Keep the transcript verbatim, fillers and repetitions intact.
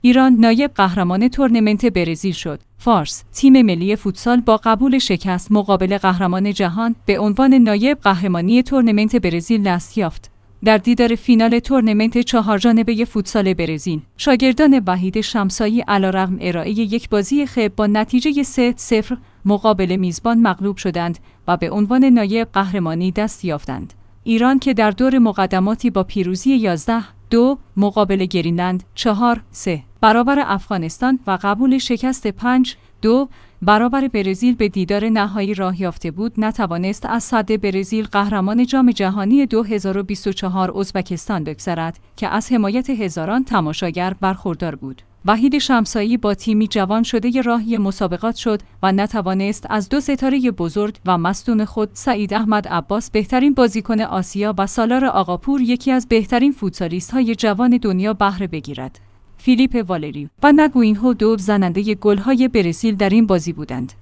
ایران نایب قهرمان تورنمنت برزیل شد. فارس: تیم ملی فوتسال با قبول شکست مقابل قهرمان جهان به عنوان نایب قهرمانی تورنمنت برزیل دست یافت. در دیدار فینال تورنمنت چهارجانبه فوتسال برزیل، شاگردان وحید شمسایی علیرغم ارائه یک بازی خب با نتیجه سه صفر مقابل میزبان مغلوب شدند و به عنوان نایب قهرمانی دست یافتند. ایران که در دور مقدماتی با پیروزی یازده دو مقابل گرینلند چهار سه برابر افغانستان و قبول شکست پنج دو برابر برزیل به دیدار نهایی راه یافته بود، نتوانست از صد برزیل قهرمان جام جهانی دو هزار و بیست و چهار ازبکستان بگذرد که از حمایت هزاران تماشاگر برخوردار بود. وحید شمسایی با تیمی جوان شده راهی مسابقات شد و نتوانست از دو ستاره بزرگ و مصدوم خود سعید احمد عباس بهترین بازیکن آسیا و سالار آقاپور یکی از بهترین فوتسالیست‌های جوان دنیا بهره بگیرد. فیلیپ والری و نگوینهو دو زننده گل‌های برزیل در این بازی بودند.